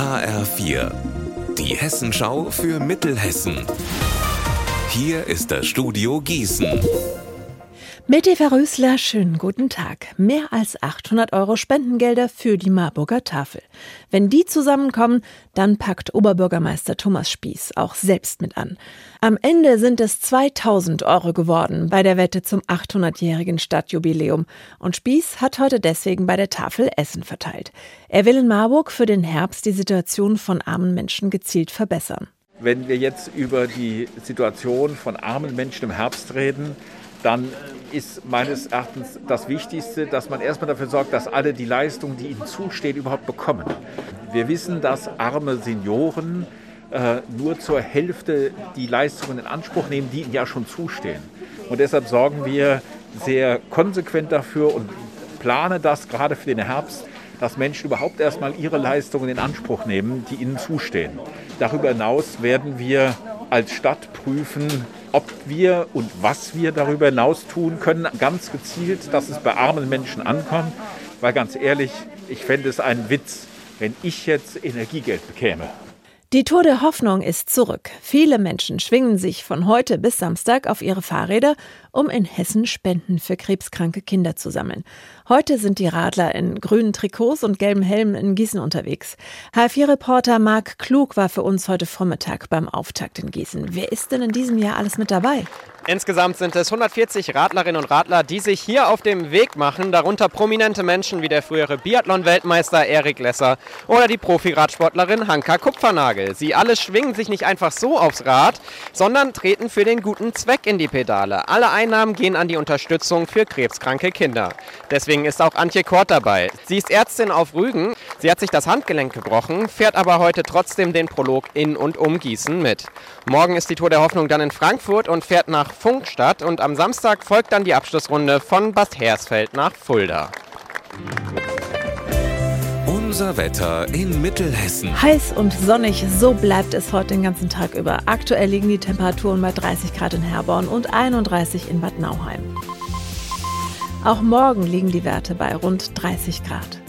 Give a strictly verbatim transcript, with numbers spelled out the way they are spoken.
H R vier, die Hessenschau für Mittelhessen. Hier ist das Studio Gießen. Mit Eva Rösler, schönen guten Tag. Mehr als achthundert Euro Spendengelder für die Marburger Tafel. Wenn die zusammenkommen, dann packt Oberbürgermeister Thomas Spieß auch selbst mit an. Am Ende sind es zweitausend Euro geworden bei der Wette zum achthundertjährigen Stadtjubiläum. Und Spieß hat heute deswegen bei der Tafel Essen verteilt. Er will in Marburg für den Herbst die Situation von armen Menschen gezielt verbessern. Wenn wir jetzt über die Situation von armen Menschen im Herbst reden, dann ist meines Erachtens das Wichtigste, dass man erstmal dafür sorgt, dass alle die Leistungen, die ihnen zustehen, überhaupt bekommen. Wir wissen, dass arme Senioren äh, nur zur Hälfte die Leistungen in Anspruch nehmen, die ihnen ja schon zustehen. Und deshalb sorgen wir sehr konsequent dafür und planen das gerade für den Herbst, dass Menschen überhaupt erstmal ihre Leistungen in Anspruch nehmen, die ihnen zustehen. Darüber hinaus werden wir als Stadt prüfen, ob wir und was wir darüber hinaus tun können, ganz gezielt, dass es bei armen Menschen ankommt. Weil ganz ehrlich, ich fände es einen Witz, wenn ich jetzt Energiegeld bekäme. Die Tour der Hoffnung ist zurück. Viele Menschen schwingen sich von heute bis Samstag auf ihre Fahrräder, um in Hessen Spenden für krebskranke Kinder zu sammeln. Heute sind die Radler in grünen Trikots und gelben Helmen in Gießen unterwegs. H R vier Reporter Marc Klug war für uns heute Vormittag beim Auftakt in Gießen. Wer ist denn in diesem Jahr alles mit dabei? Insgesamt sind es hundertvierzig Radlerinnen und Radler, die sich hier auf dem Weg machen, darunter prominente Menschen wie der frühere Biathlon-Weltmeister Erik Lesser oder die Profi-Radsportlerin Hanka Kupfernagel. Sie alle schwingen sich nicht einfach so aufs Rad, sondern treten für den guten Zweck in die Pedale. Alle Einnahmen gehen an die Unterstützung für krebskranke Kinder. Deswegen ist auch Antje Kort dabei. Sie ist Ärztin auf Rügen, sie hat sich das Handgelenk gebrochen, fährt aber heute trotzdem den Prolog in und um Gießen mit. Morgen ist die Tour der Hoffnung dann in Frankfurt und fährt nach Funkstadt und am Samstag folgt dann die Abschlussrunde von Bad Hersfeld nach Fulda. Unser Wetter in Mittelhessen. Heiß und sonnig, so bleibt es heute den ganzen Tag über. Aktuell liegen die Temperaturen bei dreißig Grad in Herborn und einunddreißig in Bad Nauheim. Auch morgen liegen die Werte bei rund dreißig Grad.